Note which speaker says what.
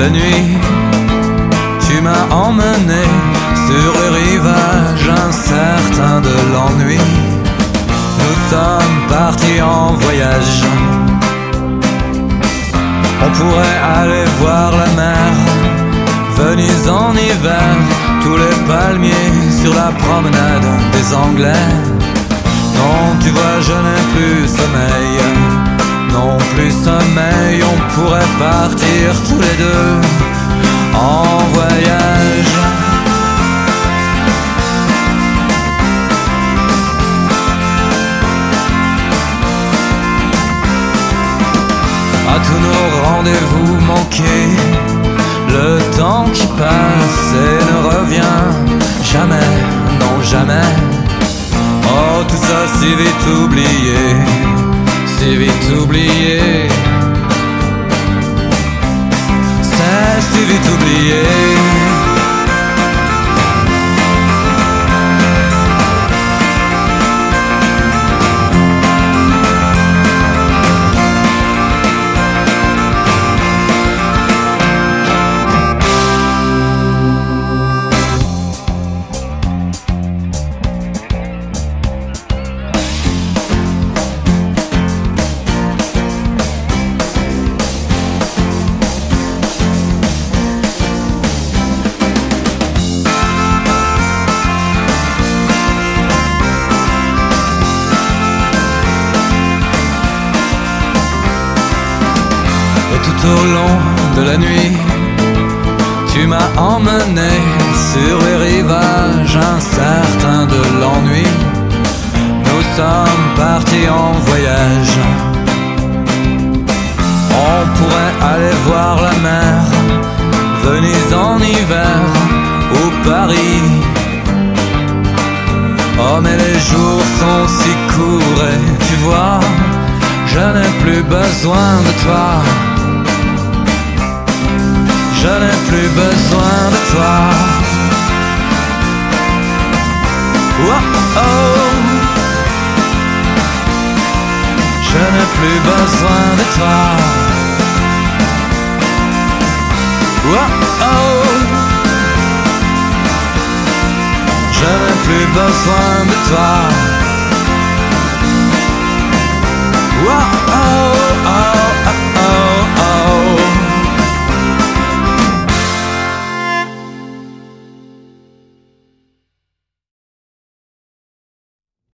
Speaker 1: la nuit, tu m'as emmené sur les rivages incertains de l'ennui. Nous sommes partis en voyage. On pourrait aller voir la mer, Venise en hiver, tous les palmiers sur la promenade des Anglais. Non, tu vois, je n'ai plus sommeil, non plus sommeil. On pourrait partir tous les deux en voyage. À tous nos rendez-vous manqués, le temps qui passe et ne revient jamais, non jamais. Oh, tout ça si vite oublié, si vite oublié. C'est si vite oublié. Tout au long de la nuit, tu m'as emmené sur les rivages incertains de l'ennui. Nous sommes partis en voyage. On pourrait aller voir la mer, Venise en hiver ou Paris. Oh mais les jours sont si courts et tu vois, je n'ai plus besoin de toi. Je n'ai plus besoin de toi. Oh, oh. Je n'ai plus besoin de toi. Oh, oh. Je n'ai plus besoin de toi.